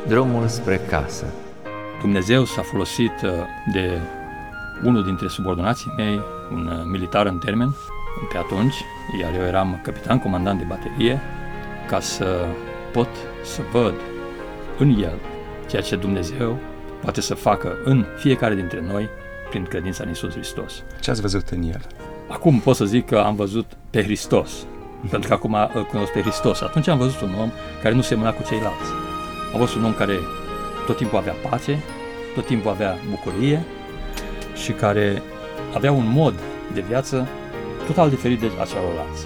Drumul spre casă. Dumnezeu s-a folosit de unul dintre subordonații mei, un militar în termen, pe atunci, iar eu eram capitan comandant de baterie, ca să pot să văd în el ceea ce Dumnezeu poate să facă în fiecare dintre noi prin credința în Iisus Hristos. Ce ați văzut în el? Acum pot să zic că am văzut pe Hristos, pentru că acum îl cunosc pe Hristos. Atunci am văzut un om care nu semăna cu ceilalți. Am văzut un om care tot timpul avea pace, tot timpul avea bucurie și care avea un mod de viață total diferit de celorlalți.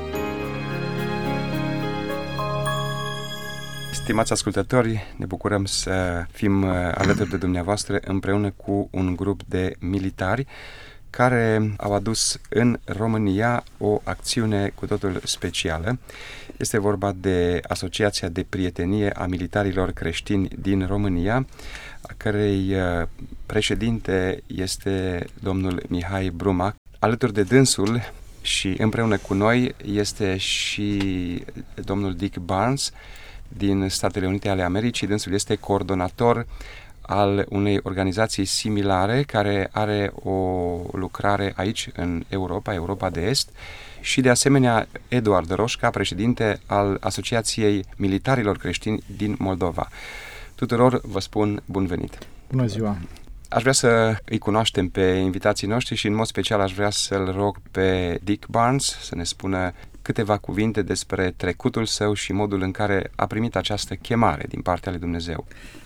Stimați ascultători, ne bucurăm să fim alături de dumneavoastră împreună cu un grup de militari care au adus în România o acțiune cu totul specială. Este vorba de Asociația de Prietenie a Militarilor Creștini din România, a cărei președinte este domnul Mihai Bruma. Alături de dânsul și împreună cu noi este și domnul Dick Barnes din Statele Unite ale Americii. Dânsul este coordonator al unei organizații similare care are o lucrare aici în Europa de Est, și de asemenea Eduard Roșca, președinte al Asociației Militarilor Creștini din Moldova. Tuturor vă spun bun venit! Bună ziua! Aș vrea să îi cunoaștem pe invitații noștri și în mod special aș vrea să-l rog pe Dick Barnes să ne spună câteva cuvinte despre trecutul său și modul în care a primit această chemare din partea lui Dumnezeu.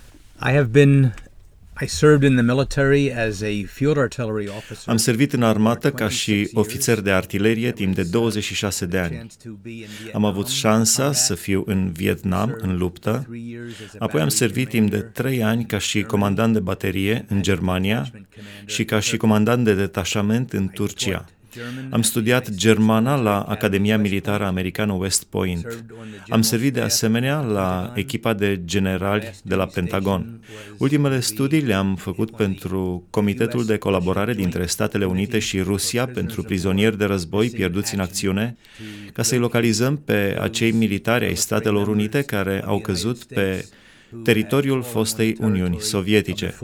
I served in the military as a field artillery officer. Am servit în armată ca și ofițer de artilerie timp de 26 de ani. Am avut șansa să fiu în Vietnam, în luptă. Apoi am servit timp de 3 ani ca și comandant de baterie în Germania și ca și comandant de detașament în Turcia. Am studiat germana la Academia Militară Americană West Point. Am servit de asemenea la echipa de generali de la Pentagon. Ultimele studii le-am făcut pentru Comitetul de Colaborare dintre Statele Unite și Rusia pentru prizonieri de război pierduți în acțiune, ca să-i localizăm pe acei militari ai Statelor Unite care au căzut pe teritoriul fostei Uniuni Sovietice.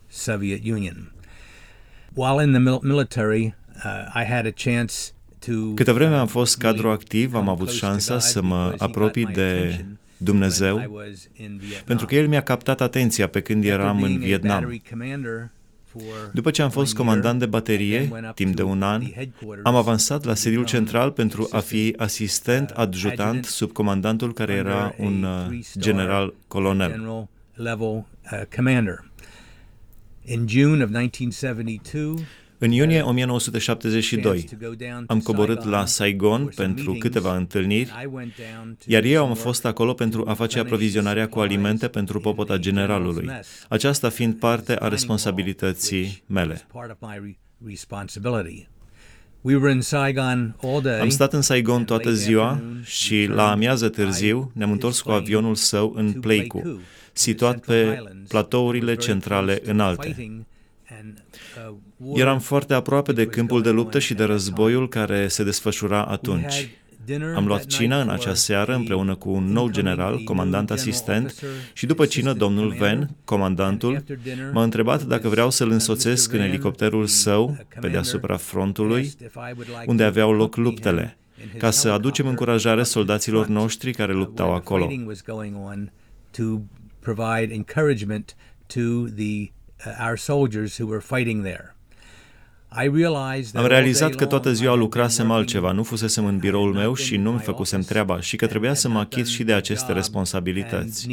Câte vreme am fost cadru activ, am avut șansa să mă apropii de Dumnezeu, pentru că El mi-a captat atenția pe când eram în Vietnam. După ce am fost comandant de baterie, timp de 1 an, am avansat la sediul central pentru a fi asistent adjutant sub comandantul care era un general colonel. În iunie 1972 am coborât la Saigon pentru câteva întâlniri, iar eu am fost acolo pentru a face aprovizionarea cu alimente pentru popota generalului, aceasta fiind parte a responsabilității mele. Am stat în Saigon toată ziua și la amiază târziu ne-am întors cu avionul său în Pleiku, situat pe platourile centrale înalte. Eram foarte aproape de câmpul de luptă și de războiul care se desfășura atunci. Am luat cină în acea seară împreună cu un nou general, comandant asistent, și după cină domnul Ven, comandantul, m-a întrebat dacă vreau să-l însoțesc în elicopterul său pe deasupra frontului, unde aveau loc luptele, ca să aducem încurajare soldaților noștri care luptau acolo. Am realizat că toată ziua lucrasem altceva, nu fusesem în biroul meu și nu-mi făcusem treaba și că trebuia să mă achit și de aceste responsabilități.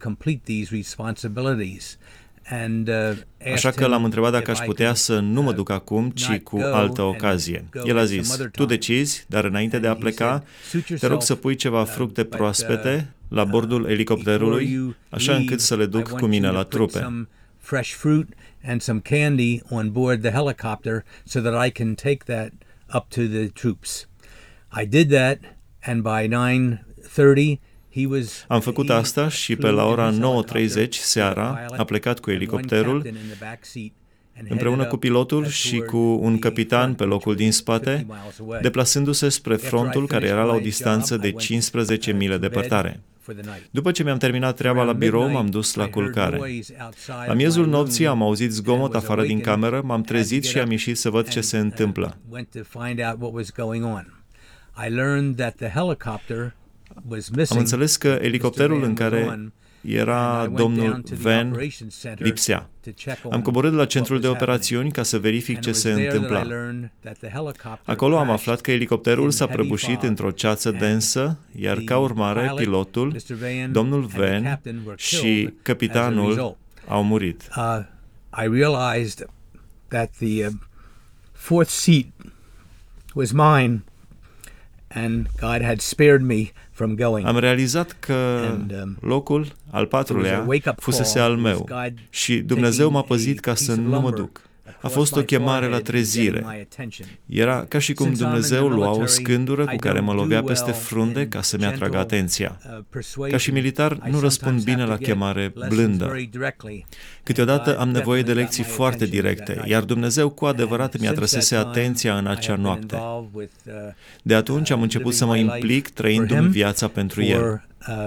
Așa că l-am întrebat dacă aș putea să nu mă duc acum, ci cu altă ocazie. El a zis, tu decizi, dar înainte de a pleca, te rog să pui ceva fructe proaspete la bordul elicopterului, așa încât să le duc cu mine la trupe. Fresh fruit and some candy on board the helicopter so that I can take that up to the troops. I did that, and by 9:30 Am făcut asta și pe la ora 9:30 seara a plecat cu elicopterul împreună cu pilotul și cu un capitan pe locul din spate, deplasându-se spre frontul care era la o distanță de 15 mile departare. După ce mi-am terminat treaba la birou, m-am dus la culcare. La miezul nopții am auzit zgomot afară din cameră, m-am trezit și am ieșit să văd ce se întâmplă. Am înțeles că elicopterul în care era domnul Van lipsea. Am coborât la centrul de operațiuni ca să verific ce se întâmpla. Acolo am aflat că elicopterul s-a prăbușit într-o ceață densă, iar ca urmare pilotul, domnul Van și capitanul au murit. I realized that the fourth seat was mine and God had spared me from going. Am realizat că locul al patrulea fusese al meu și Dumnezeu m-a păzit ca să nu mă duc. A fost o chemare la trezire. Era ca și cum Dumnezeu lua o scândură cu care mă lovea peste frunte ca să-mi atragă atenția. Ca și militar, nu răspund bine la chemare blândă. Câteodată am nevoie de lecții foarte directe, iar Dumnezeu cu adevărat mi-a trăsese atenția în acea noapte. De atunci am început să mă implic trăindu-mi viața pentru El.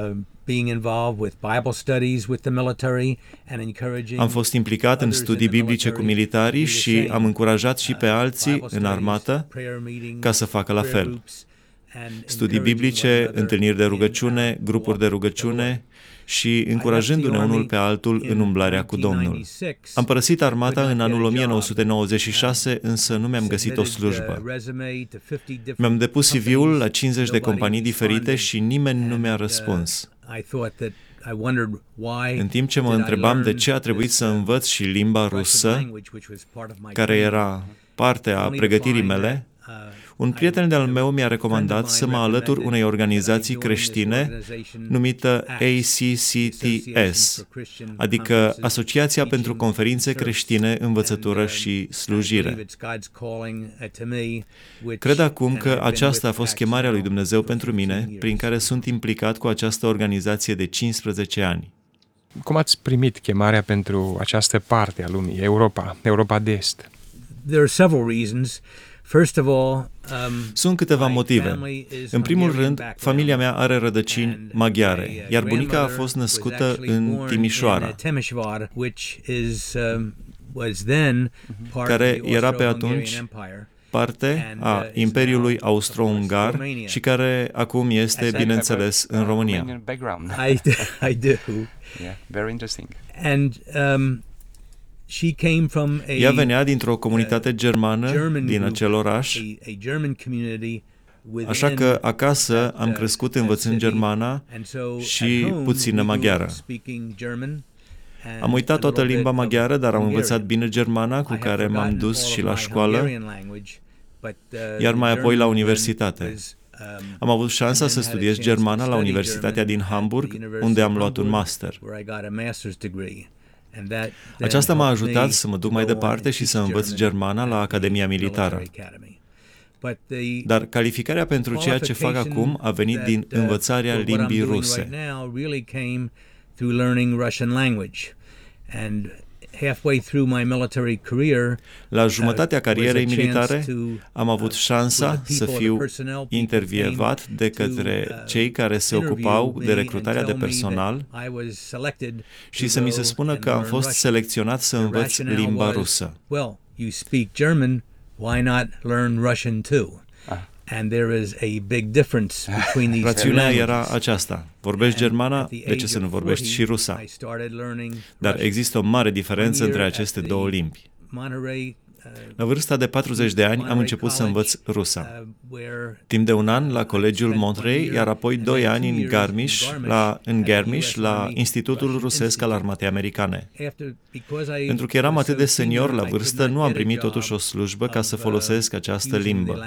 Am fost implicat în studii biblice cu militarii și am încurajat și pe alții în armată ca să facă la fel. Studii biblice, întâlniri de rugăciune, grupuri de rugăciune și încurajându-ne unul pe altul în umblarea cu Domnul. Am părăsit armata în anul 1996, însă nu mi-am găsit o slujbă. Mi-am depus CV-ul la 50 de companii diferite și nimeni nu mi-a răspuns. În timp ce mă întrebam de ce a trebuit să învăț și limba rusă, care era parte a pregătirii mele, un prieten de-al meu mi-a recomandat să mă alătur unei organizații creștine numită ACCTS, adică Asociația pentru Conferințe Creștine, Învățătură și Slujire. Cred acum că aceasta a fost chemarea lui Dumnezeu pentru mine, prin care sunt implicat cu această organizație de 15 ani. Cum ați primit chemarea pentru această parte a lumii, Europa de Est? There are several reasons. First of all, sunt câteva motive. În primul rând, familia mea are rădăcini maghiare, iar bunica a fost născută în Timișoara, care era pe atunci parte a Imperiului Austro-Ungar și care acum este, bineînțeles, în România. I do. Yeah, very interesting. And ea venea dintr-o comunitate germană din acel oraș, așa că acasă am crescut învățând germana și puțină maghiară. Am uitat toată limba maghiară, dar am învățat bine germana, cu care m-am dus și la școală, iar mai apoi la universitate. Am avut șansa să studiez germana la Universitatea din Hamburg, unde am luat un master. Aceasta m-a ajutat să mă duc mai departe și să învăț germana la Academia Militară. Dar calificarea pentru ceea ce fac acum a venit din învățarea limbii ruse. La jumătatea carierei militare am avut șansa să fiu intervievat de către cei care se ocupau de recrutarea de personal și să mi se spună că am fost selecționat să învăț limba rusă. Rațiunea era aceasta. Vorbești germana, de ce să nu vorbești și rusa? Dar există o mare diferență între aceste două limbi. La vârsta de 40 de ani am început să învăț rusa. Timp de un an la Colegiul Monterey, iar apoi 2 ani în Garmisch, la Institutul Rusesc al Armatei Americane. Pentru că eram atât de senior la vârstă, nu am primit totuși o slujbă ca să folosesc această limbă.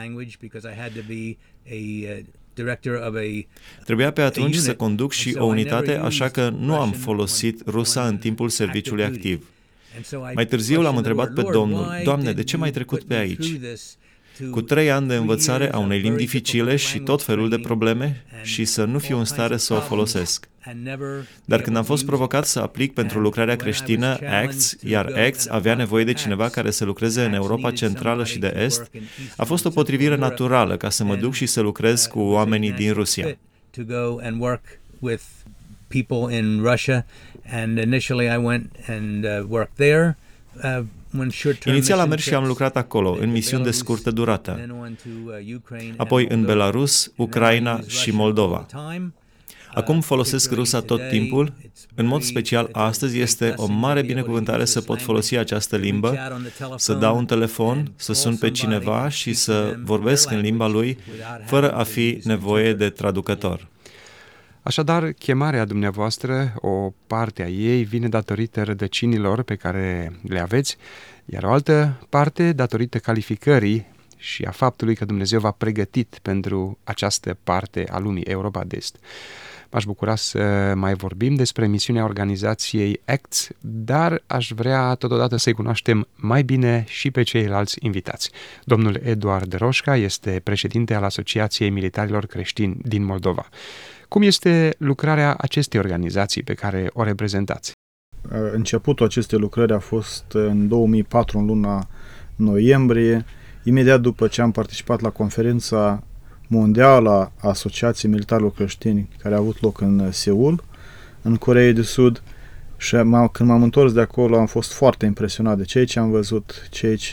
Trebuia pe atunci să conduc și o unitate, așa că nu am folosit rusa în timpul serviciului activ. Mai târziu l-am întrebat pe Domnul: Doamne, de ce m-ai trecut pe aici? Cu 3 ani de învățare a unei limbi dificile și tot felul de probleme și să nu fiu în stare să o folosesc. Dar când am fost provocat să aplic pentru lucrarea creștină ACTS, iar ACTS avea nevoie de cineva care să lucreze în Europa Centrală și de Est, a fost o potrivire naturală ca să mă duc și să lucrez cu oamenii din Rusia. people in Russia, and initially I went and worked there. Inițial am mers și am lucrat acolo, în misiuni de scurtă durată, apoi în Belarus, Ucraina și Moldova. Acum folosesc rusa tot timpul, în mod special astăzi este o mare binecuvântare să pot folosi această limbă, să dau un telefon, să sun pe cineva și să vorbesc în limba lui, fără a fi nevoie de traducător. Așadar, chemarea dumneavoastră, o parte a ei, vine datorită rădăcinilor pe care le aveți, iar o altă parte datorită calificării și a faptului că Dumnezeu v-a pregătit pentru această parte a lumii, Europa de Est. M-aș bucura să mai vorbim despre misiunea organizației ACTS, dar aș vrea totodată să-i cunoaștem mai bine și pe ceilalți invitați. Domnul Eduard Roșca este președinte al Asociației Militarilor Creștini din Moldova. Cum este lucrarea acestei organizații pe care o reprezentați? Începutul acestei lucrări a fost în 2004, în luna noiembrie, imediat după ce am participat la conferința mondială a Asociației Militarilor Creștini, care a avut loc în Seul, în Coreea de Sud, și când m-am întors de acolo am fost foarte impresionat de ceea ce am văzut,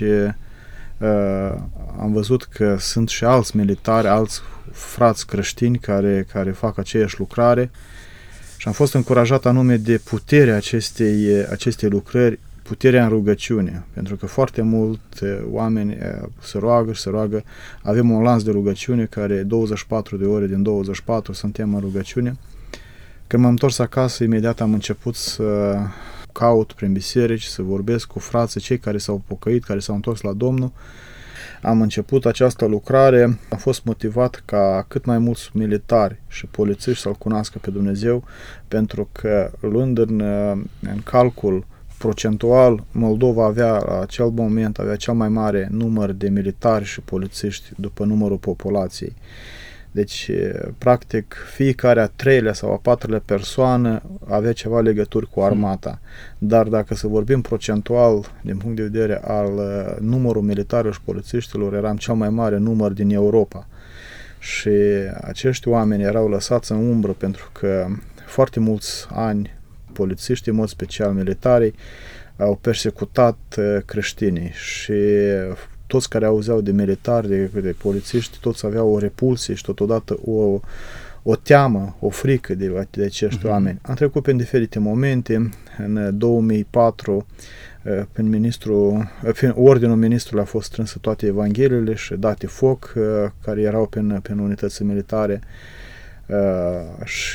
am văzut că sunt și alți militari, alți frați creștini care fac aceeași lucrare și am fost încurajat anume de puterea acestei lucrări, puterea în rugăciune, pentru că foarte mult oameni se roagă, avem un lanț de rugăciune care 24 de ore din 24 suntem în rugăciune. Când m-am întors acasă, imediat am început să caut prin biserici, să vorbesc cu frații, cei care s-au pocăit, care s-au întors la Domnul. Am început această lucrare, am fost motivat ca cât mai mulți militari și polițiști să-L cunoască pe Dumnezeu, pentru că luând în calcul procentual, Moldova avea la acel moment cel mai mare număr de militari și polițiști după numărul populației. Deci, practic, fiecare a treilea sau a patrulea persoană avea ceva legături cu armata. Dar dacă să vorbim procentual, din punct de vedere al numărul militarilor și polițiștilor, eram cel mai mare număr din Europa. Și acești oameni erau lăsați în umbră pentru că foarte mulți ani polițiștii, în mod special militarii, au persecutat creștinii și toți care auzeau de militari, de polițiști, toți aveau o repulsie și totodată o teamă, o frică de acești oameni. Am trecut prin diferite momente. În 2004, prin ordinul ministrului a fost strânsă toate evangheliile și date foc care erau prin unități militare și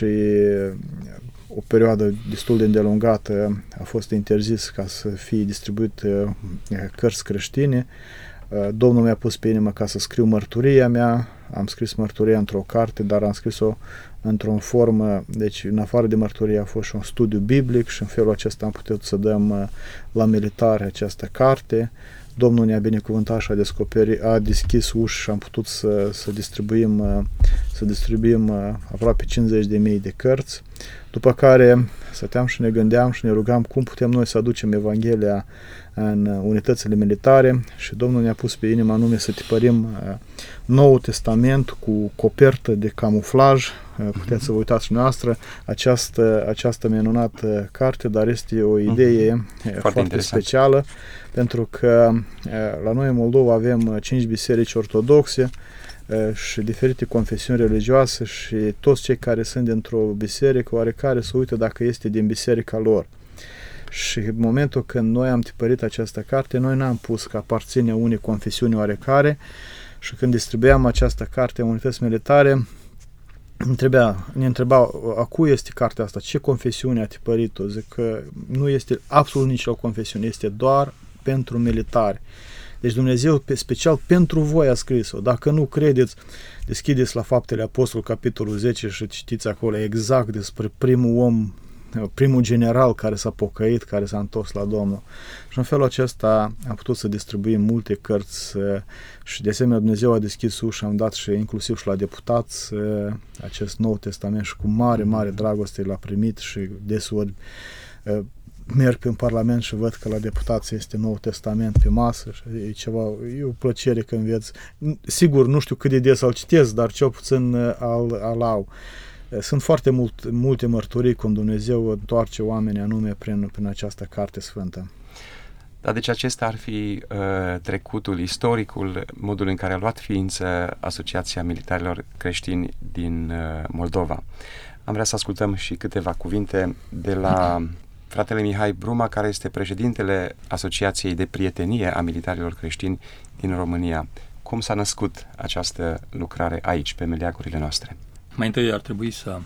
o perioadă destul de îndelungată a fost interzis ca să fie distribuit cărți creștine. Domnul mi-a pus pe inimă ca să scriu mărturia mea. Am scris mărturia într-o carte, dar am scris-o într-o formă, deci în afară de mărturie a fost și un studiu biblic și în felul acesta am putut să dăm la militari această carte. Domnul ne-a binecuvântat și a deschis uși și am putut să distribuim aproape 50.000 de cărți. După care stăteam și ne gândeam și ne rugam cum putem noi să aducem Evanghelia în unitățile militare și Domnul ne-a pus pe inimă anume să tipărim Noul Testament cu copertă de camuflaj. Puteți să vă uitați și noastră această minunată carte, dar este o idee foarte specială, pentru că la noi în Moldova avem 5 biserici ortodoxe și diferite confesiuni religioase și toți cei care sunt dintr-o biserică oarecare se uită dacă este din biserica lor. Și în momentul când noi am tipărit această carte, noi n-am pus că aparține unei confesiuni oarecare și când distribuiam această carte în unități militare, ne întreba a cui este cartea asta, ce confesiune a tipărit-o. Zic că nu este absolut nicio confesiune, este doar pentru militari. Deci Dumnezeu special pentru voi a scris-o. Dacă nu credeți, deschideți la Faptele Apostol, capitolul 10 și citiți acolo exact despre primul general care s-a pocăit, care s-a întors la Domnul. Și în felul acesta am putut să distribuim multe cărți și de asemenea Dumnezeu a deschis ușa, am dat și inclusiv și la deputați acest Nou Testament și cu mare, mare dragoste l-a primit și deseori merg prin Parlament și văd că la deputați este Nou Testament pe masă și e o plăcere când vezi. Sigur, nu știu cât de des îl citesc, dar cel puțin al au. Sunt foarte multe mărturii cum Dumnezeu întoarce oamenii anume prin această carte sfântă. Dar deci acesta ar fi trecutul, istoricul, modul în care a luat ființă Asociația Militarilor Creștini din Moldova. Am vrea să ascultăm și câteva cuvinte de la fratele Mihai Bruma, care este președintele Asociației de Prietenie a Militarilor Creștini din România. Cum s-a născut această lucrare aici, pe meleagurile noastre? Mai întâi ar trebui să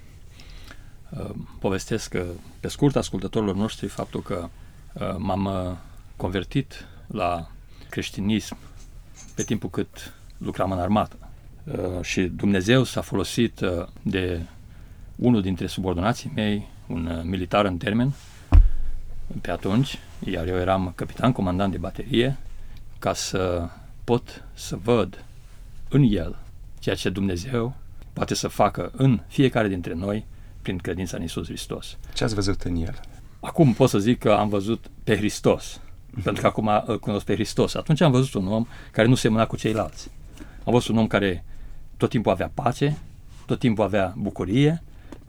povestesc pe scurt ascultătorilor noștri faptul că m-am convertit la creștinism pe timpul cât lucram în armată. Și Dumnezeu s-a folosit de unul dintre subordonații mei, un militar în termen, pe atunci, iar eu eram capitan comandant de baterie, ca să pot să văd în el ceea ce Dumnezeu poate să facă în fiecare dintre noi prin credința în Iisus Hristos. Ce ați văzut în el? Acum pot să zic că am văzut pe Hristos, pentru că acum îl cunosc pe Hristos. Atunci am văzut un om care nu semăna cu ceilalți. Am văzut un om care tot timpul avea pace, tot timpul avea bucurie,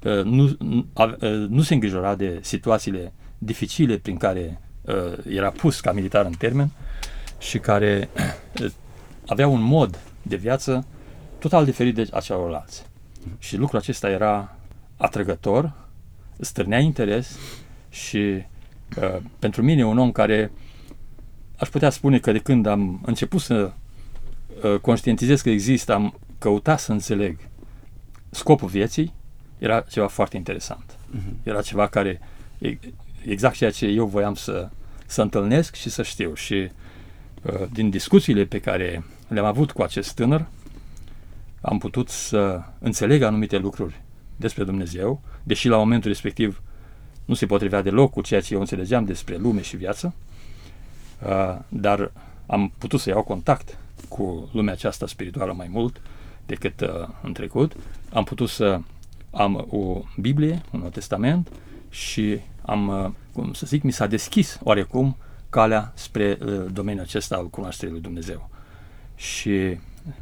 nu se îngrijora de situațiile dificile prin care era pus ca militar în termen și care avea un mod de viață total diferit de celorlalți. Și lucrul acesta era atrăgător, stârnea interes și pentru mine un om care aș putea spune că de când am început să conștientizez că există, am căutat să înțeleg scopul vieții, era ceva foarte interesant. Era ceva care, exact ceea ce eu voiam să întâlnesc și să știu. Și din discuțiile pe care le-am avut cu acest tânăr, am putut să înțeleg anumite lucruri despre Dumnezeu, deși la momentul respectiv nu se potrivea deloc cu ceea ce eu înțelegeam despre lume și viață, dar am putut să iau contact cu lumea aceasta spirituală mai mult decât în trecut. Am putut să am o Biblie, un Nou Testament și cum să zic, mi s-a deschis oarecum calea spre domeniul acesta al cunoașterii lui Dumnezeu. Și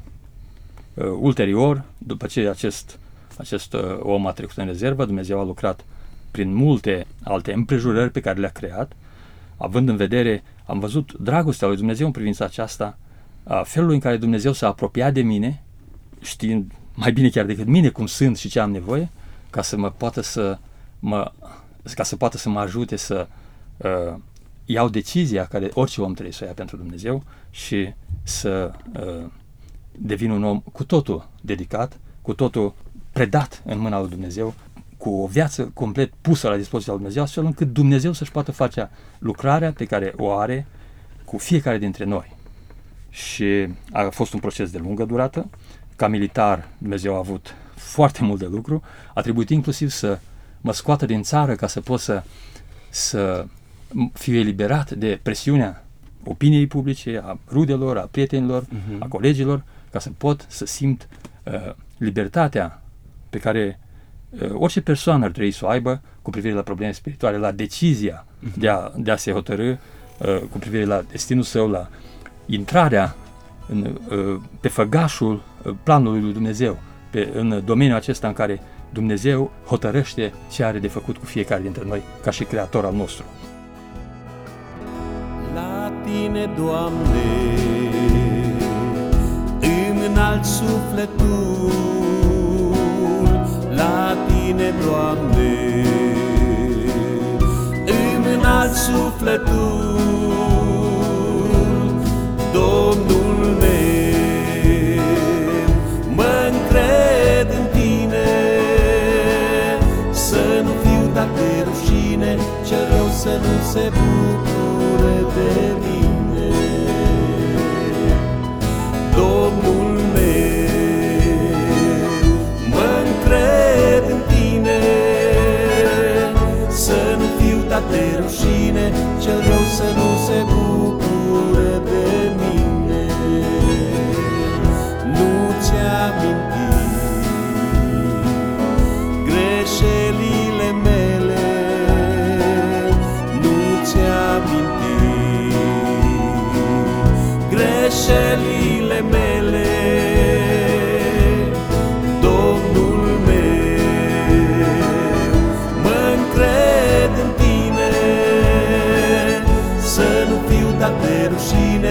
ulterior, după ce acest om a trecut în rezervă, Dumnezeu a lucrat prin multe alte împrejurări pe care le-a creat, având în vedere, am văzut dragostea lui Dumnezeu în privința aceasta, felul în care Dumnezeu s-a apropiat de mine, știind mai bine chiar decât mine cum sunt și ce am nevoie, ca să poată să mă ajute să iau decizia care orice om trebuie să o ia pentru Dumnezeu și să devin un om cu totul dedicat, cu totul predat în mâna lui Dumnezeu, cu o viață complet pusă la dispoziția lui Dumnezeu, astfel încât Dumnezeu să-și poată face lucrarea pe care o are cu fiecare dintre noi. Și a fost un proces de lungă durată. Ca militar, Dumnezeu a avut foarte mult de lucru. A trebuit inclusiv să mă scoată din țară ca să pot să fiu eliberat de presiunea opiniei publice, a rudelor, a prietenilor, a colegilor, ca să pot să simt libertatea pe care orice persoană ar trebui să o aibă cu privire la probleme spirituale, la decizia de a se hotărî cu privire la destinul său, la intrarea pe făgașul planului lui Dumnezeu, în domeniul acesta în care Dumnezeu hotărăște ce are de făcut cu fiecare dintre noi ca și Creator al nostru. La Tine, Doamne, îmi înalt sufletul, la Tine, Doamne, îmi înalt sufletul, Domnul meu, mă încred în Tine, să nu fiu dat de rușine, cel rău să nu se bucure de mine. Domnul meu, mă încred în Tine, să nu fiu dat de rușine, cel rău să nu se bucure de mine. Nu ți-aminti greșelile mele, nu ți-aminti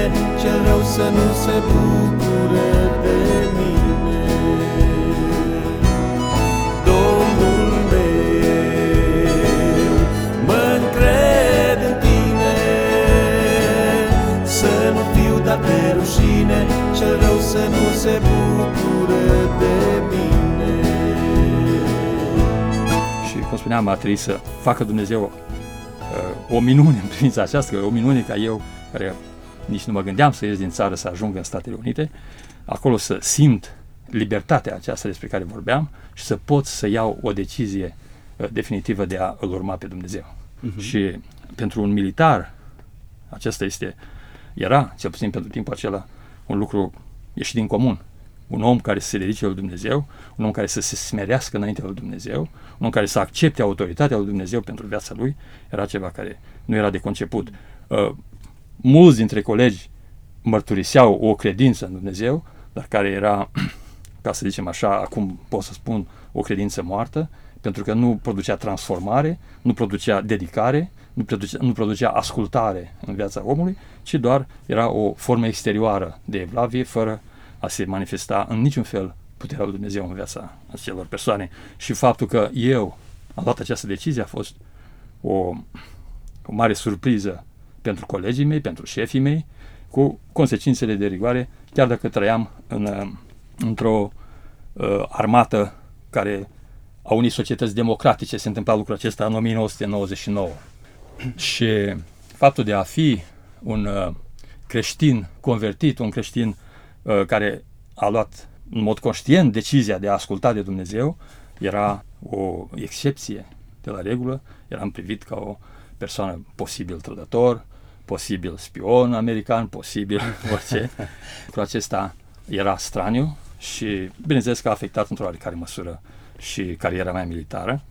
cel rău să nu se bucure de mine. Domnul meu, mă-ncred în tine, să nu fiu dat de rușine, cel rău să nu se bucure de mine. Și, cum spuneam, a trebuit să facă Dumnezeu o minune în privința aceasta, o minune ca eu, care nici nu mă gândeam să ies din țară, să ajung în Statele Unite, acolo să simt libertatea aceasta despre care vorbeam și să pot să iau o decizie definitivă de a îl urma pe Dumnezeu. Și pentru un militar, acesta era, cel puțin pentru timpul acela, un lucru ieșit din comun. Un om care să se dedice lui Dumnezeu, un om care să se smerească înaintea lui Dumnezeu, un om care să accepte autoritatea lui Dumnezeu pentru viața lui, era ceva care nu era de conceput. Mulți dintre colegi mărturiseau o credință în Dumnezeu, dar care era, ca să zicem așa, acum pot să spun, o credință moartă, pentru că nu producea transformare, nu producea dedicare, nu producea ascultare în viața omului, ci doar era o formă exterioară de evlavie, fără a se manifesta în niciun fel puterea lui Dumnezeu în viața acelor persoane. Și faptul că eu am luat această decizie a fost o mare surpriză pentru colegii mei, pentru șefii mei, cu consecințele de rigoare, chiar dacă trăiam într-o armată care a unei societăți democratice. Se întâmpla lucrul acesta în 1999. Și faptul de a fi un creștin convertit, un creștin care a luat în mod conștient decizia de a asculta de Dumnezeu, era o excepție de la regulă. Eram privit ca o persoană posibil trădător, posibil spion american, posibil orice. Lucrul acesta era straniu și bineînțeles că a afectat într-o oarecare măsură și cariera mea militară,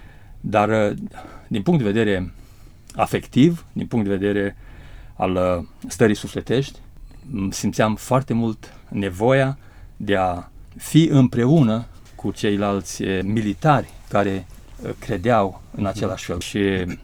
dar din punct de vedere afectiv, din punct de vedere al stării sufletești, simțeam foarte mult nevoia de a fi împreună cu ceilalți militari care credeau în același fel. Și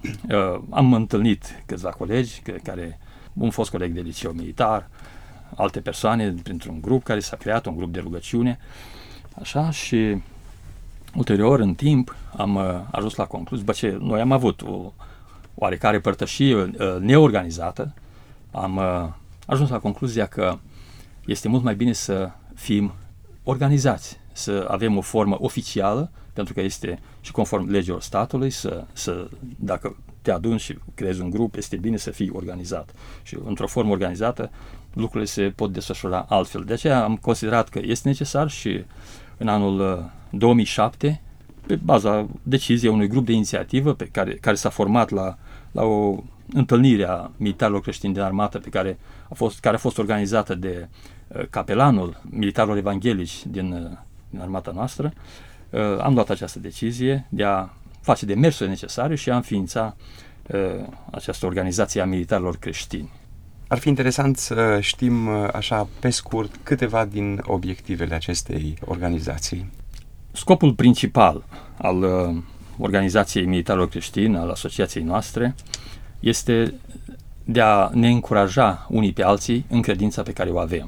am întâlnit câțiva colegi, un fost coleg de liceu militar, alte persoane printr-un grup care s-a creat, un grup de rugăciune, așa, și ulterior, în timp, am ajuns la concluzie, după ce noi am avut o oarecare părtășie neorganizată, am ajuns la concluzia că este mult mai bine să fim organizați, să avem o formă oficială, pentru că este și conform legilor statului, dacă te aduni și creezi un grup, este bine să fii organizat. Și într-o formă organizată, lucrurile se pot desfășura altfel. De aceea am considerat că este necesar și în anul 2007, pe baza deciziei unui grup de inițiativă care s-a format la o întâlnire a militarilor creștini din armată care a fost organizată de capelanul militarilor evanghelici din armata noastră, am luat această decizie de a face demersurile necesare și a înființa această organizație a militarilor creștini. Ar fi interesant să știm, așa, pe scurt, câteva din obiectivele acestei organizații. Scopul principal al organizației militarilor creștini, al asociației noastre, este de a ne încuraja unii pe alții în credința pe care o avem.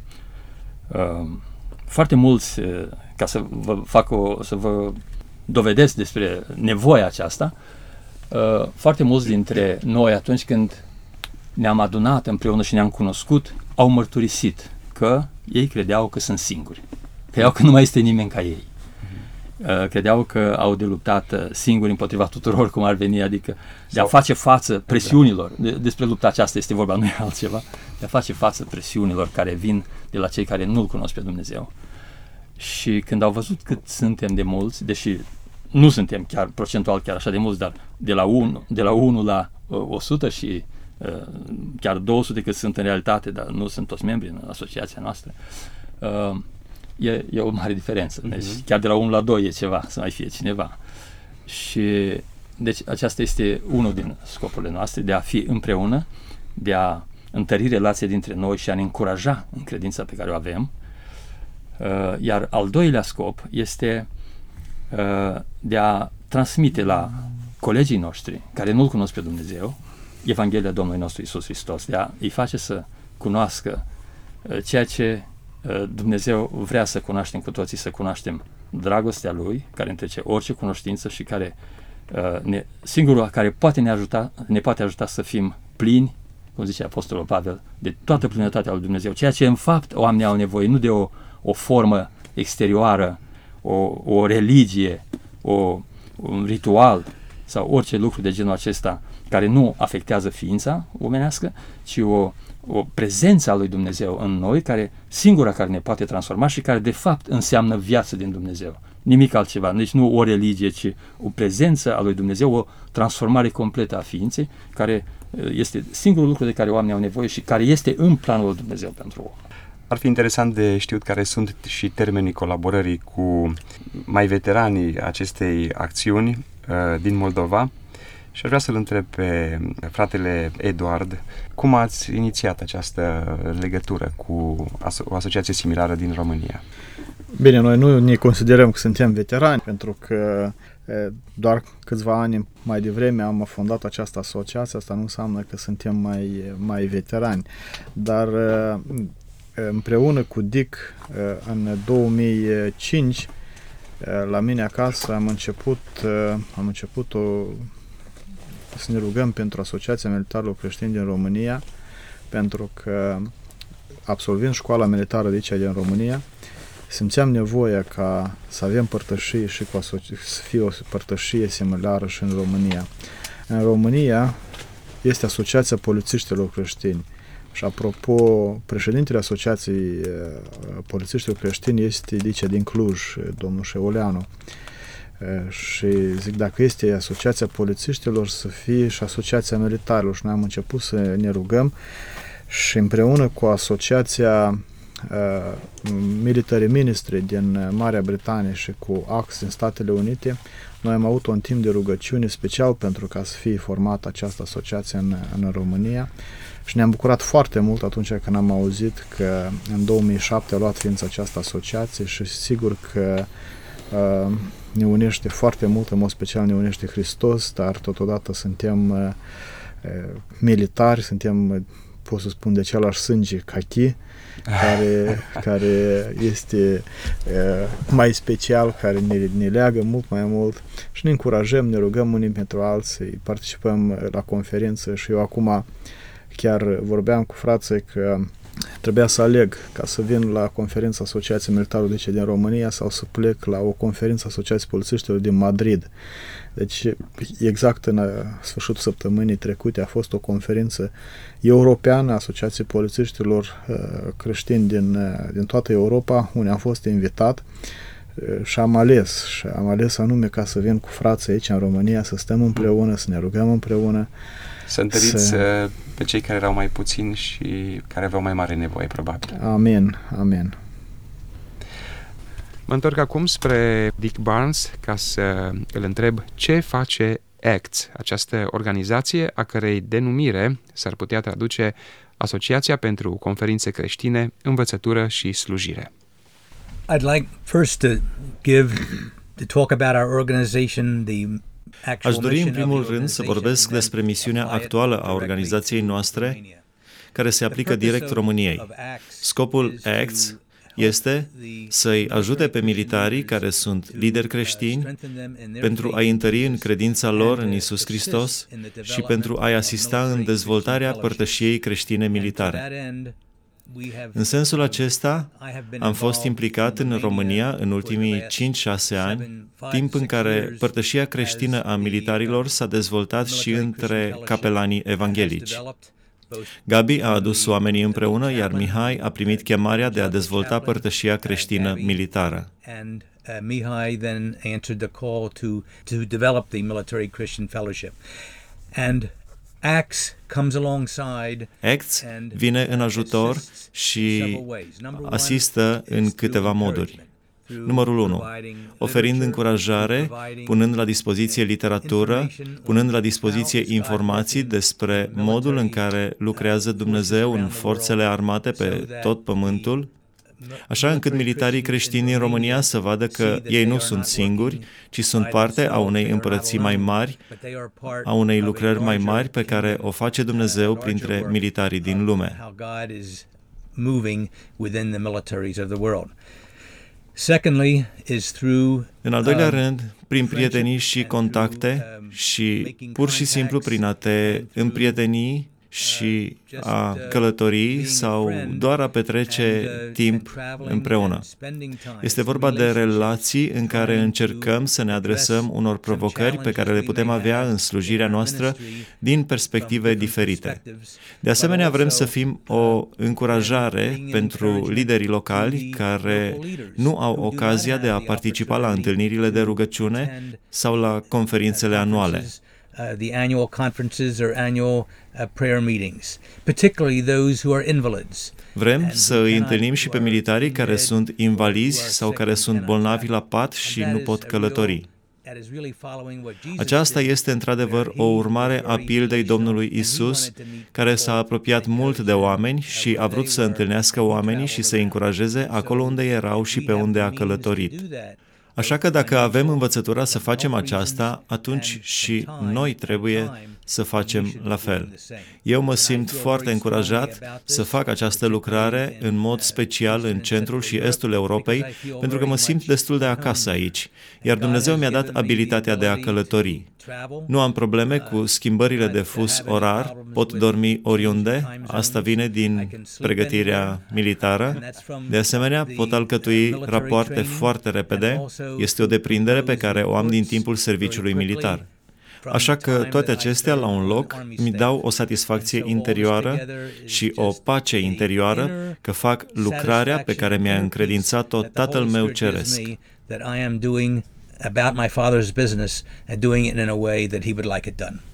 Foarte mulți, ca să vă dovedesc despre nevoia aceasta, foarte mulți dintre noi, atunci când ne-am adunat împreună și ne-am cunoscut, au mărturisit că ei credeau că sunt singuri, credeau că nu mai este nimeni ca ei. Credeau că au de luptat singuri împotriva tuturor, cum ar veni, adică de a face față presiunilor. Despre lupta aceasta este vorba, nu e altceva. De a face față presiunilor care vin de la cei care nu-L cunosc pe Dumnezeu. Și când au văzut cât suntem de mulți, deși nu suntem chiar procentual chiar așa de mulți, dar de la 1 la 100 și chiar 200 cât sunt în realitate, dar nu sunt toți membri în asociația noastră, e o mare diferență. Deci chiar de la 1 la 2 e ceva, să mai fie cineva. Și deci aceasta este unul din scopurile noastre, de a fi împreună, de a întări relația dintre noi și a ne încuraja în credința pe care o avem. Iar al doilea scop este de a transmite la colegii noștri care nu-L cunosc pe Dumnezeu Evanghelia Domnului nostru Iisus Hristos, de a îi face să cunoască ceea ce Dumnezeu vrea să cunoaștem cu toții, să cunoaștem dragostea Lui, care întrece orice cunoștință și care singurul care ne poate ajuta să fim plini, cum zice Apostolul Pavel, de toată plinătatea lui Dumnezeu, ceea ce în fapt oamenii au nevoie, nu de o formă exterioară, o religie, un ritual sau orice lucru de genul acesta care nu afectează ființa omenească, ci o prezență a lui Dumnezeu în noi, singura care ne poate transforma și care de fapt înseamnă viață din Dumnezeu. Nimic altceva, deci nu o religie, ci o prezență a lui Dumnezeu, o transformare completă a ființei, care este singurul lucru de care oamenii au nevoie și care este în planul lui Dumnezeu pentru om. Ar fi interesant de știut care sunt și termenii colaborării cu mai veteranii acestei acțiuni din Moldova. Și aș vrea să-l întreb pe fratele Eduard, cum ați inițiat această legătură cu o asociație similară din România? Bine, noi nu ne considerăm că suntem veterani, pentru că doar câțiva ani mai devreme am fondat această asociație, asta nu înseamnă că suntem mai veterani, dar împreună cu Dick în 2005 la mine acasă am început să ne rugăm pentru Asociația Militarilor Creștini din România, pentru că absolvind școala militară de aici din România, simțeam nevoia ca să avem părtășie și să fie o părtășie similară și în România. În România este Asociația Polițiștilor Creștini. Și apropo, președintele Asociației Polițiștilor Creștini este din Cluj, domnul Șeuleanu. Și zic, dacă este Asociația Polițiștilor, să fie și Asociația Militarilor. Și noi am început să ne rugăm și împreună cu Asociația Military Ministry din Marea Britanie și cu ACS din Statele Unite, noi am avut un timp de rugăciune special pentru ca să fie formată această asociație în România și ne-am bucurat foarte mult atunci când am auzit că în 2007 a luat ființă această asociație și sigur că ne unește foarte mult, în mod special ne unește Hristos, dar totodată suntem militari, suntem, pot să spun, de același sânge cachi, care este mai special, care ne leagă mult mai mult și ne încurajăm, ne rugăm unii pentru alții, participăm la conferință și eu acum chiar vorbeam cu frații că trebuia să aleg ca să vin la conferința Asociației Militarilor din România sau să plec la o conferință Asociației Polițiștilor din Madrid. Deci, exact în sfârșitul săptămânii trecute a fost o conferință europeană a Asociației Polițiștilor Creștini din toată Europa, unde am fost invitat și am ales anume ca să vin cu frații aici în România, să stăm împreună, să ne rugăm împreună. Să întăriți pe cei care erau mai puțini și care aveau mai mare nevoie, probabil. Amin, amin. Mă întorc acum spre Dick Barnes ca să îl întreb ce face ACTS, această organizație a cărei denumire s-ar putea traduce Asociația pentru Conferințe Creștine, Învățătură și Slujire. I'd like first to talk about our organization, Aș dori în primul rând să vorbesc despre misiunea actuală a organizației noastre, care se aplică direct României. Scopul ACTS este să-i ajute pe militarii care sunt lideri creștini pentru a-i întări în credința lor în Iisus Hristos și pentru a-i asista în dezvoltarea părtășiei creștine militare. În sensul acesta, am fost implicat în România în ultimii 5-6 ani, timp în care părtășia creștină a militarilor s-a dezvoltat și între capelanii evanghelici. Gabi a adus oamenii împreună, iar Mihai a primit chemarea de a dezvolta părtășia creștină militară. Mihai then answered the call to develop the military Christian fellowship. And ACTS comes alongside. ACTS vine în ajutor și asistă în câteva moduri. Numărul 1. Oferind încurajare, punând la dispoziție literatură, punând la dispoziție informații despre modul în care lucrează Dumnezeu în forțele armate pe tot pământul, așa încât militarii creștini din România să vadă că ei nu sunt singuri, ci sunt parte a unei împărății mai mari, a unei lucrări mai mari pe care o face Dumnezeu printre militarii din lume. În al doilea rând, prin prietenii și contacte și pur și simplu prin a te împrieteni și a călători sau doar a petrece timp împreună. Este vorba de relații în care încercăm să ne adresăm unor provocări pe care le putem avea în slujirea noastră din perspective diferite. De asemenea, vrem să fim o încurajare pentru liderii locali care nu au ocazia de a participa la întâlnirile de rugăciune sau la conferințele anuale. The annual conferences or annual prayer meetings, particularly those who are invalids. Vrem să îi întâlnim și pe militarii care sunt invalizi sau care sunt bolnavi la pat și nu pot călători. Aceasta este într-adevăr o urmare a pildei Domnului Isus, care s-a apropiat mult de oameni și a vrut să întâlnească oamenii și să-i încurajeze acolo unde erau și pe unde a călătorit. Așa că dacă avem învățătura să facem aceasta, atunci și noi trebuie să facem la fel. Eu mă simt foarte încurajat să fac această lucrare în mod special în centrul și estul Europei, pentru că mă simt destul de acasă aici, iar Dumnezeu mi-a dat abilitatea de a călători. Nu am probleme cu schimbările de fus orar, pot dormi oriunde, asta vine din pregătirea militară. De asemenea, pot alcătui rapoarte foarte repede, este o deprindere pe care o am din timpul serviciului militar. Așa că toate acestea la un loc mi dau o satisfacție interioară și o pace interioară că fac lucrarea pe care mi-a încredințat-o Tatăl meu Ceresc. About my Father's business and doing it in a way that He would like it done.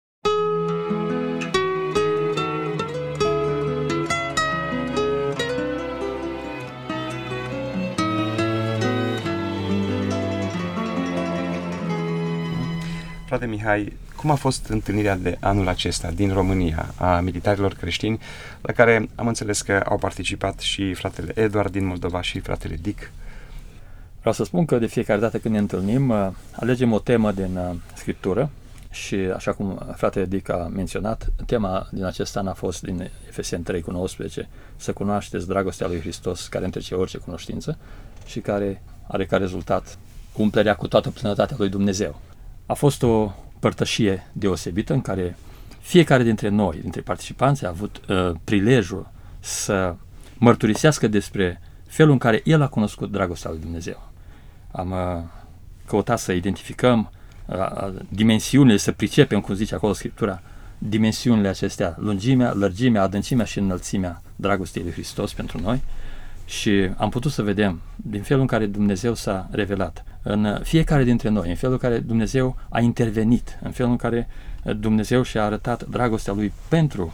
Frate Mihai, cum a fost întâlnirea de anul acesta din România a militarilor creștini, la care am înțeles că au participat și fratele Eduard din Moldova și fratele Dick? Vreau să spun că de fiecare dată când ne întâlnim, alegem o temă din Scriptură și, așa cum fratele Dick a menționat, tema din acest an a fost din Efeseni 3:19, să cunoașteți dragostea lui Hristos care întrece orice cunoștință și care are ca rezultat umplerea cu toată plinătatea lui Dumnezeu. A fost o părtășie deosebită în care fiecare dintre noi, dintre participanți, a avut prilejul să mărturisească despre felul în care el a cunoscut dragostea lui Dumnezeu. Am căutat să identificăm dimensiunile, să pricepem, cum zice acolo Scriptura, dimensiunile acestea, lungimea, lărgimea, adâncimea și înălțimea dragostei lui Hristos pentru noi și am putut să vedem din felul în care Dumnezeu s-a revelat în fiecare dintre noi, în felul în care Dumnezeu a intervenit, în felul în care Dumnezeu și-a arătat dragostea Lui pentru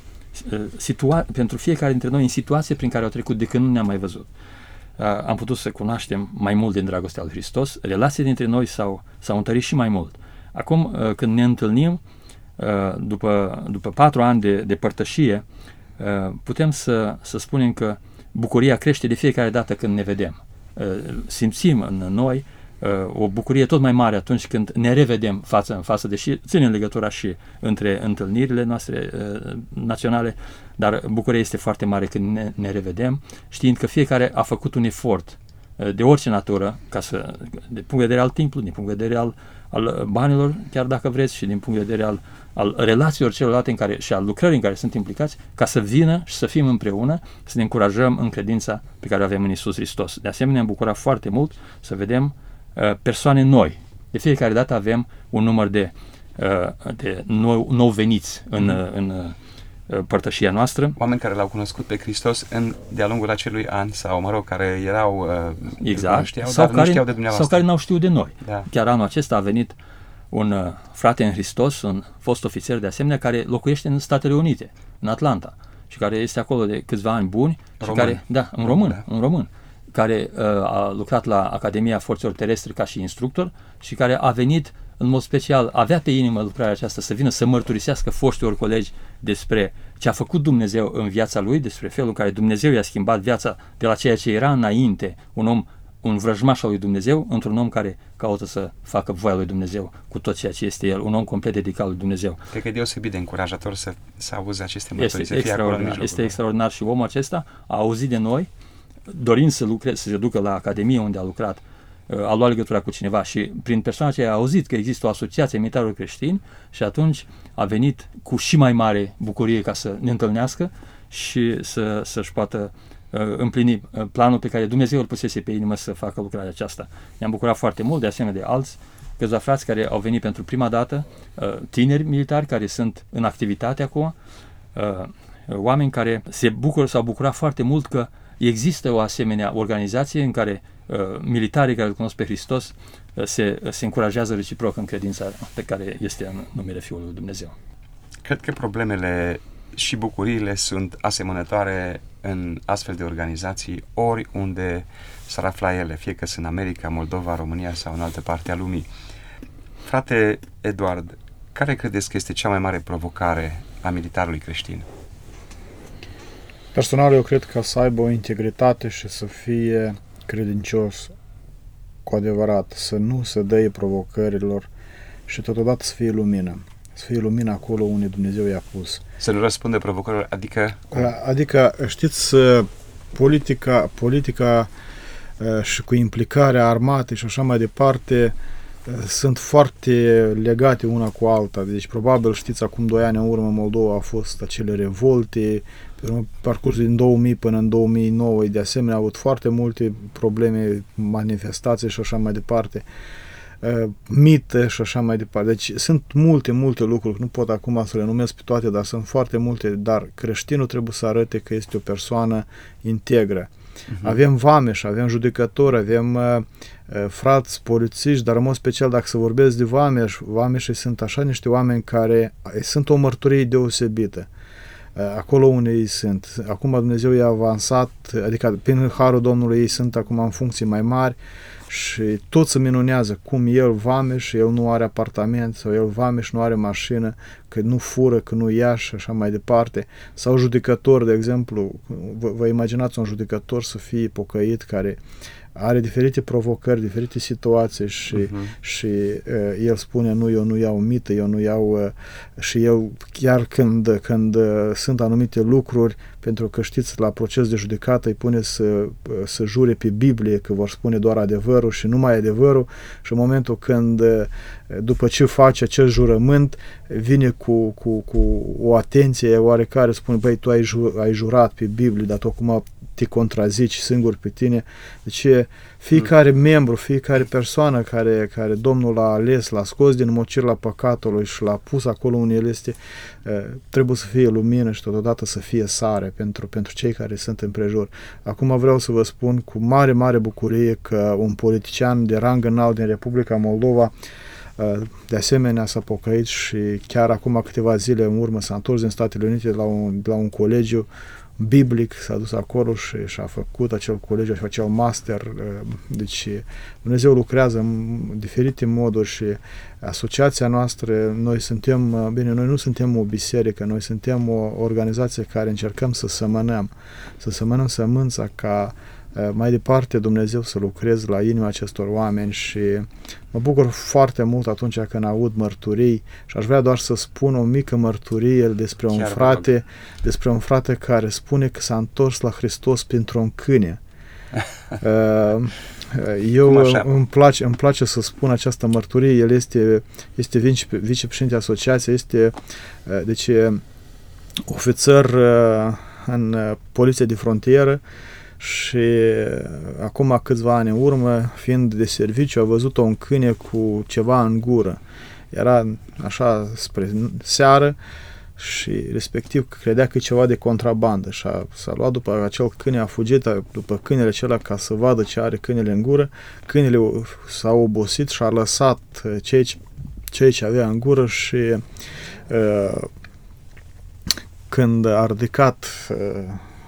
fiecare dintre noi în situații prin care au trecut de când nu ne-am mai văzut. Am putut să cunoaștem mai mult din dragostea lui Hristos, relațiile dintre noi s-au întărit și mai mult. Acum, când ne întâlnim, după 4 ani de părtășie, putem să spunem că bucuria crește de fiecare dată când ne vedem. Simțim în noi o bucurie tot mai mare atunci când ne revedem față în față, deși ținem legătura și între întâlnirile noastre naționale, dar bucuria este foarte mare când ne revedem, știind că fiecare a făcut un efort de orice natură, din punct de vedere al timpului, din punct de vedere al banilor, chiar dacă vreți, și din punct de vedere al relațiilor celorlalte și al lucrării în care sunt implicați, ca să vină și să fim împreună, să ne încurajăm în credința pe care o avem în Iisus Hristos. De asemenea, am bucurat foarte mult să vedem persoane noi. De fiecare dată avem un număr de nou veniți în părtășia noastră. Oameni care l-au cunoscut pe Hristos de-a lungul acelui an sau, care erau exact, știau, sau dar nu știau de dumneavoastră. Sau care n-au știut de noi. Da. Chiar anul acesta a venit un frate în Hristos, un fost ofițer de asemenea, care locuiește în Statele Unite, în Atlanta, și care este acolo de câțiva ani buni. Un român, care a lucrat la Academia Forțelor Terestre ca și instructor și care a venit în mod special avea pe inimă lucrarea aceasta, să vină să mărturisească foștilor colegi despre ce a făcut Dumnezeu în viața lui, despre felul în care Dumnezeu i-a schimbat viața de la ceea ce era înainte, un vrăjmaș al lui Dumnezeu, într-un om care caută să facă voia lui Dumnezeu cu tot ceea ce este el, un om complet dedicat lui Dumnezeu. Cred că e deosebit de încurajator să auzi aceste mărturii, este extraordinar și omul acesta a auzit de noi, dorind să se ducă la Academie unde a lucrat, a luat legătura cu cineva și prin persoana aceea a auzit că există o asociație a militarilor creștini și atunci a venit cu și mai mare bucurie ca să ne întâlnească și să-și poată împlini planul pe care Dumnezeu îl pusese pe inimă să facă lucrarea aceasta. Ne-am bucurat foarte mult, de asemenea de alți câțiva frați care au venit pentru prima dată, tineri militari care sunt în activitate acum, oameni care s-au bucurat foarte mult că există o asemenea organizație în care militarii care îl cunosc pe Hristos se încurajează reciproc în credința pe care este în numele Fiului lui Dumnezeu. Cred că problemele și bucuriile sunt asemănătoare în astfel de organizații oriunde s-ar afla ele, fie că sunt în America, Moldova, România sau în altă parte a lumii. Frate Eduard, care credeți că este cea mai mare provocare a militarului creștin? Personal, eu cred că să aibă o integritate și să fie credincios cu adevărat, să nu se dăie provocărilor și totodată să fie lumină. Să fie lumină acolo unde Dumnezeu i-a pus. Să nu răspundă provocărilor, adică? Adică, știți, politica și cu implicarea armatei și așa mai departe sunt foarte legate una cu alta. Deci, probabil, știți, acum 2 ani în urmă, Moldova a fost acele revolte, pe parcursul din 2000 până în 2009, de asemenea, a avut foarte multe probleme, manifestații și așa mai departe, mită și așa mai departe. Deci sunt multe lucruri, nu pot acum să le numesc pe toate, dar sunt foarte multe, dar creștinul trebuie să arate că este o persoană integră. Avem vameși, avem judecători, avem frați, polițiști, dar în mod special dacă să vorbesc de vameșii sunt așa niște oameni care sunt o mărturie deosebită. Acolo unde ei sunt. Acum Dumnezeu i-a avansat, adică prin harul Domnului ei sunt acum în funcții mai mari și tot se minunează cum el vameș, el nu are apartament sau el vameș nu are mașină, că nu fură, că nu ia și așa mai departe. Sau judecător, de exemplu, vă imaginați un judecător să fie pocăit care are diferite provocări, diferite situații și el spune, nu, eu nu iau mită, eu nu iau și el chiar când sunt anumite lucruri, pentru că știți, la proces de judecată îi pune să jure pe Biblie că vor spune doar adevărul și numai adevărul și în momentul când după ce face acest jurământ vine cu o atenție oarecare, spune, băi, tu ai jurat pe Biblie, dar tu acum te contrazici singur pe tine. Deci fiecare membru, fiecare persoană care Domnul l-a ales, l-a scos din mocirla păcatului și l-a pus acolo unde el este, trebuie să fie lumină și totodată să fie sare pentru cei care sunt împrejur. Acum vreau să vă spun cu mare bucurie că un politician de rang înalt din Republica Moldova de asemenea s-a pocăit și chiar acum câteva zile în urmă s-a întors din Statele Unite la un colegiu biblic, s-a dus acolo și a făcut acel colegiu și acel master. Deci Dumnezeu lucrează în diferite moduri și asociația noastră, noi nu suntem o biserică, noi suntem o organizație care încercăm să semănăm sămânța ca mai departe Dumnezeu să lucreze la inima acestor oameni și mă bucur foarte mult atunci când aud mărturii și aș vrea doar să spun o mică mărturie despre un frate care spune că s-a întors la Hristos printr-un câine. Îmi place să spun această mărturie. El este vicepreședinte asociației, este deci ofițer în poliția de frontieră și acum câțiva ani în urmă, fiind de serviciu, a văzut un câine cu ceva în gură. Era așa spre seară și respectiv credea că e ceva de contrabandă și s-a luat după acel câine, a fugit după câinele acela ca să vadă ce are câinele în gură. Câinele s-a obosit și a lăsat ceea ce avea în gură și când a ridicat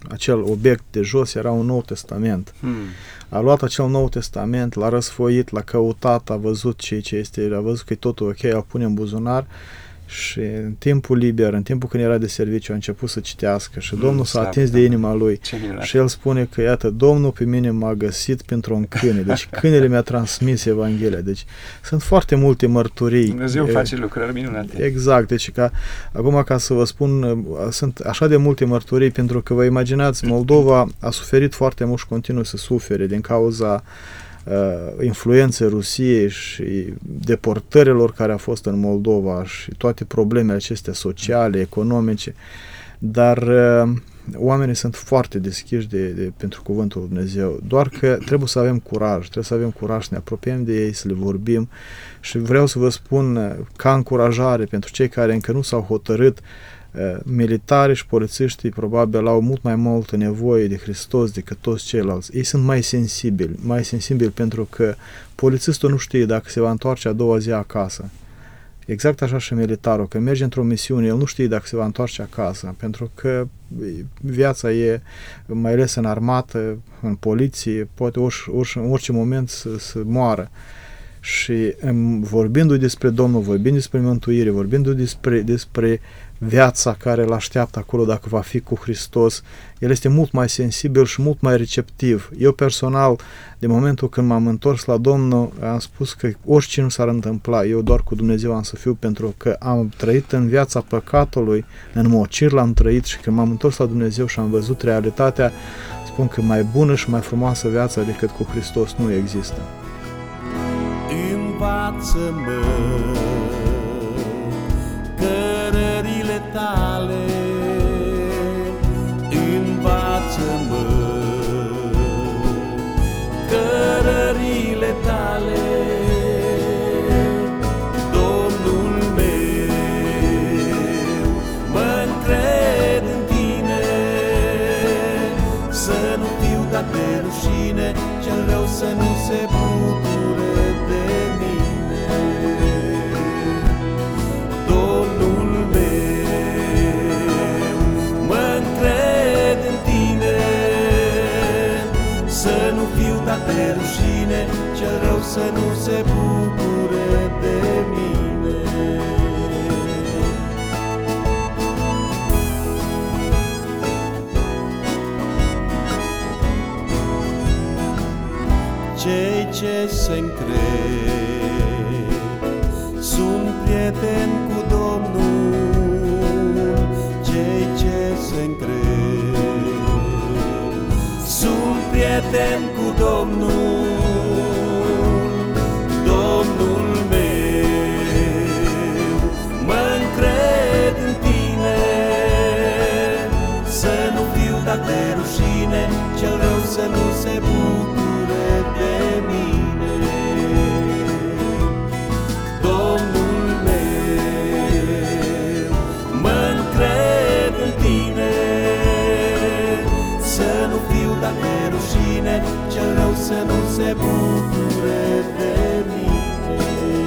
acel obiect de jos era un Nou Testament. A luat acel Nou Testament, l-a răsfoit, l-a căutat, a văzut ce este, a văzut că e totul ok, îl pune în buzunar și în timpul liber, în timpul când era de serviciu, a început să citească și Domnul s-a atins de inima lui și el spune că, iată, Domnul pe mine m-a găsit pentru un câine, deci câinele mi-a transmis Evanghelia, deci sunt foarte multe mărturii. Dumnezeu face lucrări minunate. Exact, deci acum ca să vă spun, sunt așa de multe mărturii, pentru că vă imaginați, Moldova a suferit foarte mult și continuă să sufere din cauza influenței Rusiei și deportărilor care a fost în Moldova și toate problemele acestea sociale, economice, dar oamenii sunt foarte deschiși pentru cuvântul lui Dumnezeu, doar că trebuie să avem curaj, să ne apropiem de ei, să le vorbim și vreau să vă spun ca încurajare pentru cei care încă nu s-au hotărât. Militarii și polițiștii probabil au mult mai multă nevoie de Hristos decât toți ceilalți. Ei sunt mai sensibili pentru că polițistul nu știe dacă se va întoarce a doua zi acasă. Exact așa și militarul, că merge într-o misiune, el nu știe dacă se va întoarce acasă, pentru că viața e, mai ales în armată, în poliție, poate în orice moment să moară. Și vorbindu despre Domnul, vorbind despre mântuire, vorbind despre viața care îl așteaptă acolo dacă va fi cu Hristos, el este mult mai sensibil și mult mai receptiv. Eu personal, de momentul când m-am întors la Domnul, am spus că orice nu s-ar întâmpla, eu doar cu Dumnezeu am să fiu, pentru că am trăit în viața păcatului, în mocir l-am trăit și când m-am întors la Dumnezeu și am văzut realitatea, spun că mai bună și mai frumoasă viața decât cu Hristos nu există. Învață-mă cărările tale, învață-mă cărările tale, Domnul meu, mă-ncred în tine, să nu fiu dat de rușine, cel rău să nu se bucure de mine. Domnul meu, mă-ncred în tine, să nu fiu dat de rușine, cel rău să nu se bucure de mine. Cei ce se încred sunt prieteni cu Domnul, cei ce se încred sunt prieteni cu Domnul, Domnul meu, mă-ncred în tine, să nu fiu dat de rușine, cel rău să nu se bucure de mine. Domnul meu, mă-ncred în tine, să nu fiu dat de rușine, cel rău să nu se bucure de mine.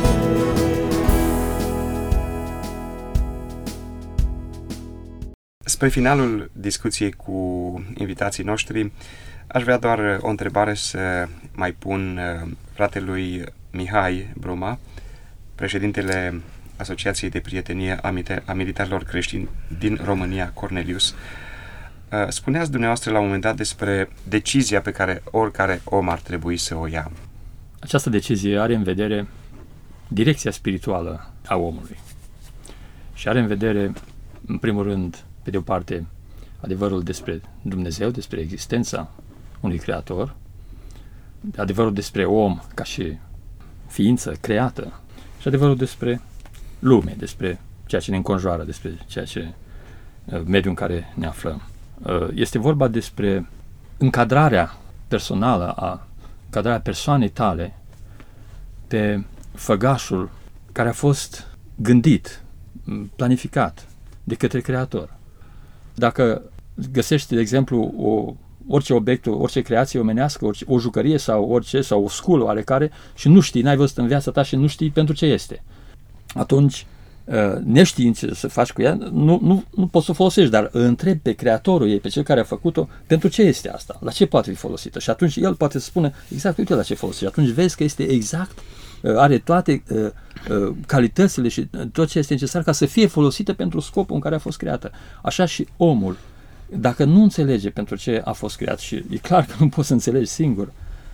Spre finalul discuției cu invitații noștri, aș vrea doar o întrebare să mai pun fratelui Mihai Broma, președintele Asociației de Prietenie a Militarilor Creștini din România, Cornelius. Spuneați dumneavoastră la un moment dat despre decizia pe care oricare om ar trebui să o ia. Această decizie are în vedere direcția spirituală a omului și are în vedere, în primul rând, pe de o parte, adevărul despre Dumnezeu, despre existența unui creator, adevărul despre om ca și ființă creată și adevărul despre lume, despre ceea ce ne înconjoară, despre ceea ce mediul în care ne aflăm. Este vorba despre încadrarea personală, încadrarea persoanei tale pe făgașul care a fost gândit, planificat de către Creator. Dacă găsești, de exemplu, orice obiect, orice creație omenească, o jucărie sau orice, sau o sculă oarecare și nu știi, n-ai văzut în viața ta și nu știi pentru ce este, atunci neștiind ce să faci cu ea, nu poți să o folosești, dar întrebi pe creatorul ei, pe cel care a făcut-o, pentru ce este asta, la ce poate fi folosită. Și atunci el poate să spună exact, uite la ce folosești. Și atunci vezi că este exact, are toate calitățile și tot ce este necesar ca să fie folosită pentru scopul în care a fost creată. Așa și omul, dacă nu înțelege pentru ce a fost creat, și e clar că nu poți să înțelegi singur,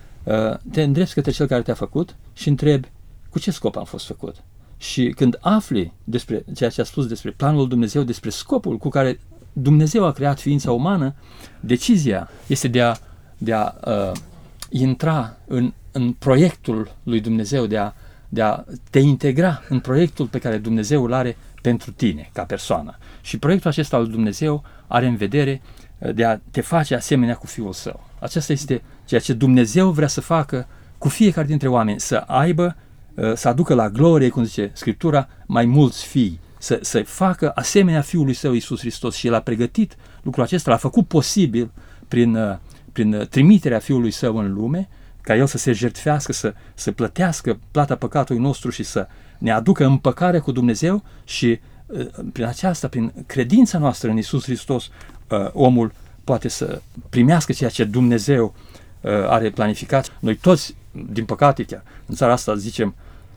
te îndrepți către cel care te-a făcut și întrebi cu ce scop am fost făcut. Și când afli despre ceea ce a spus despre planul lui Dumnezeu, despre scopul cu care Dumnezeu a creat ființa umană, decizia este de a intra în proiectul lui Dumnezeu, de a te integra în proiectul pe care Dumnezeu îl are pentru tine, ca persoană. Și proiectul acesta al lui Dumnezeu are în vedere de a te face asemenea cu Fiul Său. Aceasta este ceea ce Dumnezeu vrea să facă cu fiecare dintre oameni, să aducă la glorie, cum zice Scriptura, mai mulți fii, să facă asemenea Fiului Său Iisus Hristos. Și El a pregătit lucrul acesta, l-a făcut posibil prin trimiterea Fiului Său în lume, ca El să se jertfească, să plătească plata păcatului nostru și să ne aducă împăcare cu Dumnezeu și prin aceasta, prin credința noastră în Iisus Hristos, omul poate să primească ceea ce Dumnezeu are planificat. Noi toți, din păcate chiar, în țara asta zicem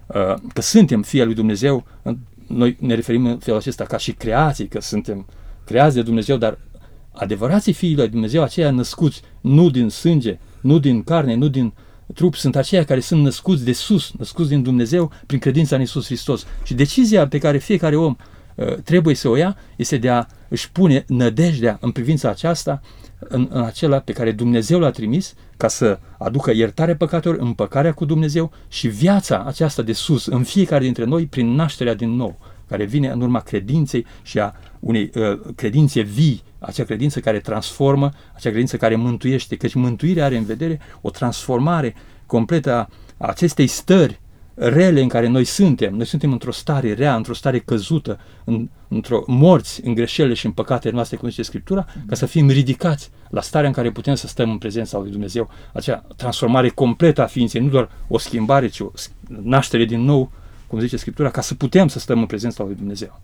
că suntem fii al lui Dumnezeu, noi ne referim în felul acesta ca și creații, că suntem creați de Dumnezeu, dar adevărații fiii lui Dumnezeu, aceia născuți nu din sânge, nu din carne, nu din trup, sunt aceia care sunt născuți de sus, născuți din Dumnezeu prin credința în Iisus Hristos. Și decizia pe care fiecare om trebuie să o ia este de a își pune nădejdea în privința aceasta în acela pe care Dumnezeu l-a trimis ca să aducă iertarea păcatelor, împăcarea cu Dumnezeu și viața aceasta de sus în fiecare dintre noi prin nașterea din nou, care vine în urma credinței și a unei credințe vii, acea credință care transformă, acea credință care mântuiește, căci mântuirea are în vedere o transformare completă a acestei stări rele în care noi suntem. Noi suntem într-o stare rea, într-o stare căzută, într-o morți în greșelile și în păcatele noastre, cum zice Scriptura, ca să fim ridicați la starea în care putem să stăm în prezența lui Dumnezeu. Acea transformare completă a ființei, nu doar o schimbare, ci o naștere din nou, cum zice Scriptura, ca să putem să stăm în prezența lui Dumnezeu.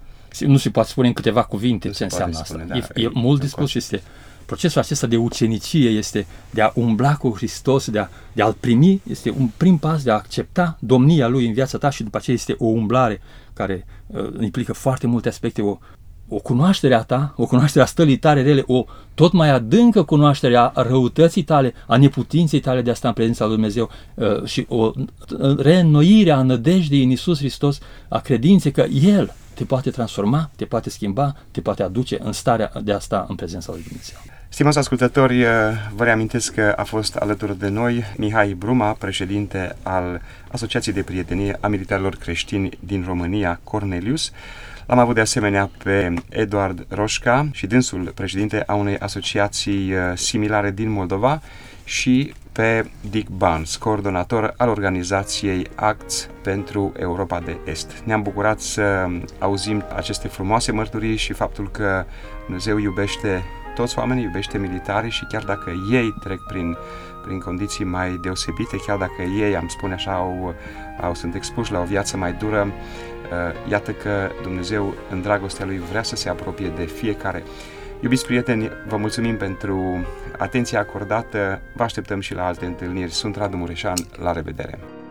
Nu se poate spune în câteva cuvinte ce înseamnă asta. E mult dispus și este procesul acesta de ucenicie, este de a umbla cu Hristos, de a-L primi, este un prim pas de a accepta domnia Lui în viața ta și după aceea este o umblare care implică foarte multe aspecte, o cunoaștere a ta, o cunoaștere a stării tale rele, o tot mai adâncă cunoaștere a răutății tale, a neputinței tale de a sta în prezența lui Dumnezeu și o reînnoire a nădejdii în Iisus Hristos, a credinței că El te poate transforma, te poate schimba, te poate aduce în starea de a sta în prezența lui Dumnezeu. Stimați ascultători, vă reamintesc că a fost alături de noi Mihai Bruma, președinte al Asociației de Prietenie a Militarilor Creștini din România, Cornelius. L-am avut de asemenea pe Eduard Roșca și dânsul președinte a unei asociații similare din Moldova și pe Dick Barnes, coordonator al organizației Acts pentru Europa de Est. Ne-am bucurat să auzim aceste frumoase mărturii și faptul că Dumnezeu iubește toți oamenii, iubește militarii și chiar dacă ei trec prin condiții mai deosebite, chiar dacă ei, am spune așa, sunt expuși la o viață mai dură, iată că Dumnezeu în dragostea Lui vrea să se apropie de fiecare. Iubiți prieteni, vă mulțumim pentru atenția acordată, vă așteptăm și la alte întâlniri. Sunt Radu Mureșan, la revedere!